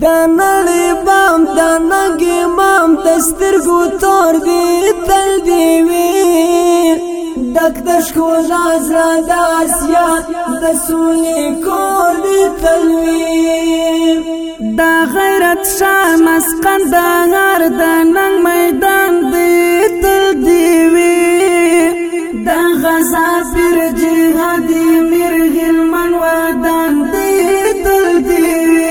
د نړۍ بام د ننګ امام د سترګو تور دی تل دی وي ډک د ښکلا زړه د آسیا د سولې کور دی تل وي د غیرت شاه مسکن د غار د ننګ میدان دی تل دی وي د غزا پر جهادي میر هلمند ودان دی تل دی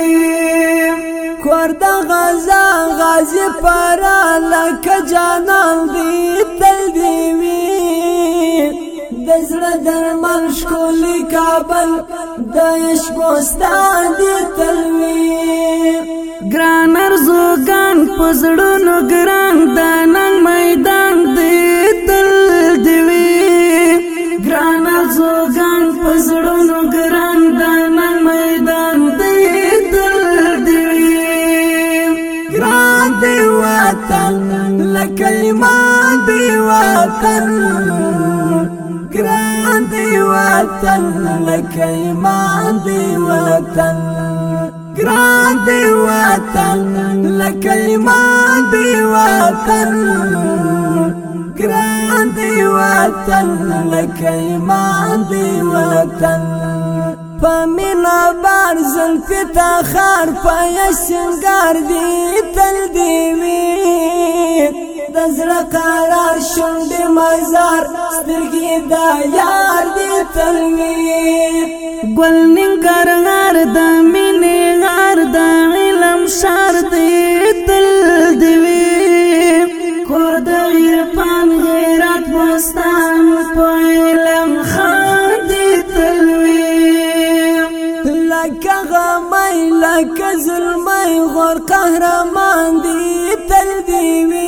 کور د غزا غازی پارا لکه جانان دی تل دی وي د زړه درمل ښکلی کابل د عشق بوستان دی تل وي ګران ارزوګان په زړونو ګران د ننګ میدان دی تل دی وي ګران ارزوګان په زړونو ګران د ننګ میدان دی تل دی وي ګران دی وطن لکه ایمان دی وطن ګران دی وطن لکه ایمان دی وطن ګران دی وطن لکه ایمان دی وطن ګران دی وطن لکه ایمان دی وطن پمینا بار زلفی تا خار پایا سنگار دی تل دی وی دزړه قرار شونډې مزار سترګې دا یار دی تل وی ګل ننګرهار د مینې غار د علم شار دی تل دی وی کور د عرفان غیرت بوستان په علم خان دی تل وی لکه غمی لکه ظلمی غور قهرمان دی تل دی وی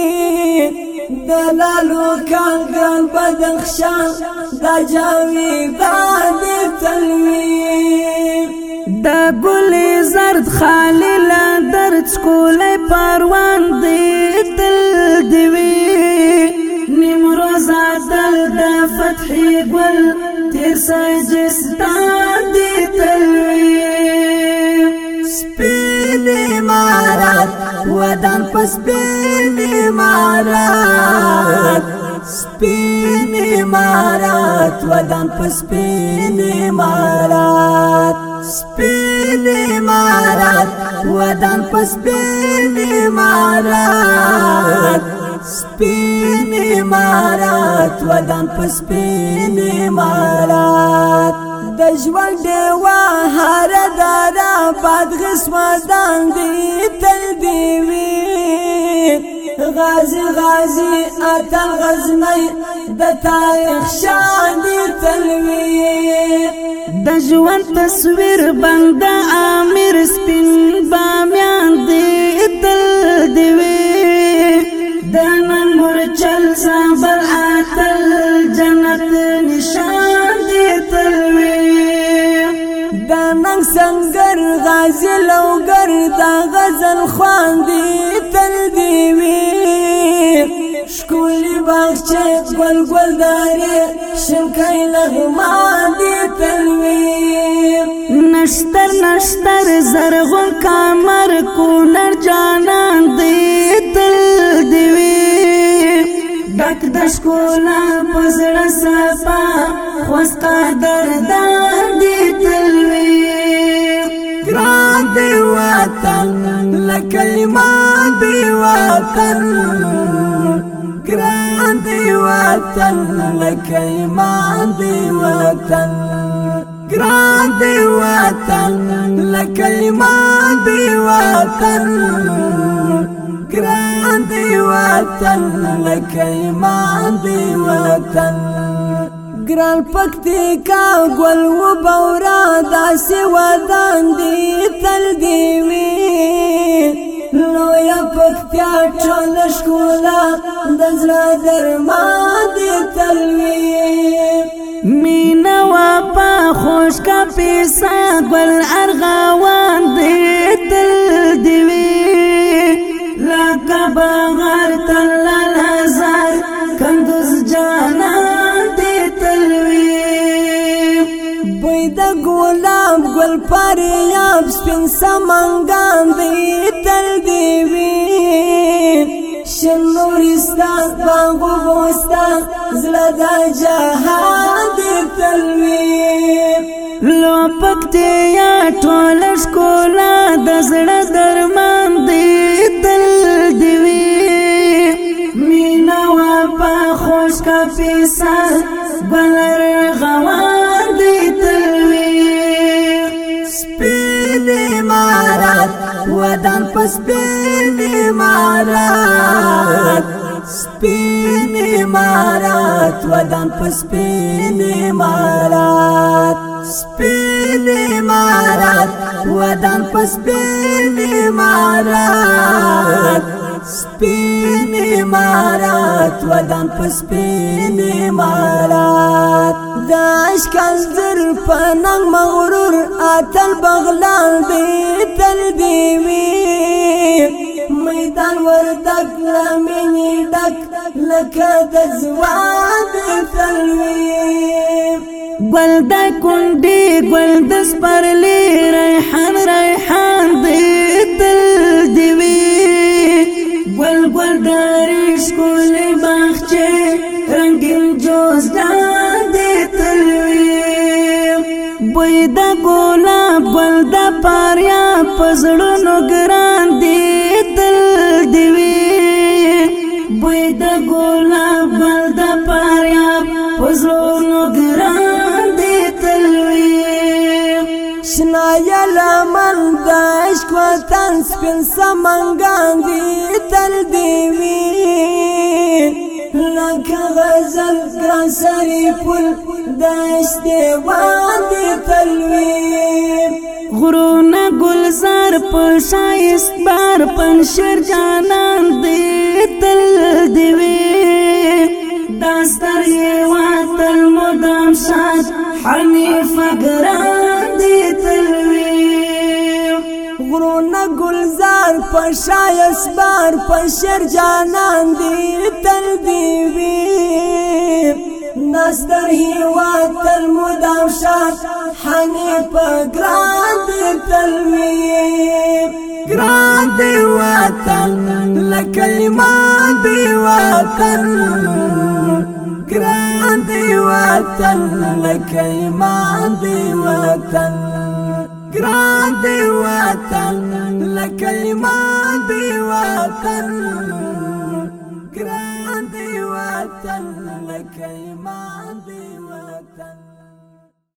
دلالو کانگان بدخشان دا جاویدان دی تل وی دا گلی زرد خالی لندر چکولی پروان دی تل دی وی نیمروز عدل دا فتحی گل تیر سجستان دی تل وی سپین امارات ودان پا سپین امارات سپین امارات ودان پا سپین امارات سپین امارات ودان پا سپین امارات سپین امارات ودان پا سپین امارات د ژوند ډیوه هر دارا باد غسمدان دی تل دی وی غازی غازی اتل غزنی د تاریخ شان دی تل وی د ژوند تصویر بند امیر سپین بامیان دی تل دی وی د نن مرچل زابل اتل جنت نشان دی تل وی ننګ سنگر غازی لوگر دا غزل خواندی تل دی وی شکولی باغچه گل گل داری شنکای لغمان دی تل وی نشتر نشتر زرغون کامر کونر جانان دی تل دی وی ډک د ښکلا په زړه صفا خوست قدردان دی تل وی ګران دی وطن لکه ایمان دی وطن ګران دی وطن لکه ایمان دی وطن ګران دی وطن لکه ایمان دی وطن ګران دی وطن لکه ایمان دی وطن ګران پکتیکا ګل و بورا داسې ودان دی تل دی وی لویه پکتیا ټوله ښکلا د زړه درمان دی تل وی مینه وفا خوش کا پیسه ګل ارغوان دی تل دی وی لکه بغار تل هزار کندوز جانان دی تل وی بوی د ګلاب ګل پریاب سپین سمنگان دی تل دیوی شن نورستان باغو بوستان زړه د جهان دی تلوی لو پکتیا ټول ښکلا د زړه درمان دی تل دیوی مینا وفا خوش کا پیسا بلر غوان دی تلوی سپین امارات ودان پس سپین امارات سپین امارات ودان پس سپین امارات سپین امارات ودان پس سپین امارات سپین امارات ودان پس سپین امارات داش کنزر پننگ مغرور آتل بغلان دی تل دیوی میدان وردک لامینی ڈک لکه د زوان دی تلوی گل د کونډې گل د سپرلی ریحان ریحان دی تل دیوی گل گل دریش کولی باغچه رنگین جوزدان دی تلوی بوی د گلاب گل د پاریا پزړونو ګران دی تل دیوی بوی د گلاب گل د پاریا پزړونو ګران دی تلوی شنایا لمن د عشق وطن سپین سمنگان دی تل دیوی لکه غزل ګران سری پل د عشق دیوان دی تلوی غرونه گلزار په شایست بار پنشر جانان دی تل دیوی داستر یې واتل مدام شاد حنیفه ګران دی تلوی غرونه گلزار پشایس بار پشر جانان دی تل دیوی نستر هیوات تل مدام شاد حنیفه گران دی تلوی گران دی وطن لکلمان دی وطن گران دی وطن لکلمان دی وطن گران دی وطن لکلمان دی وطن گران دی وطن لکلمان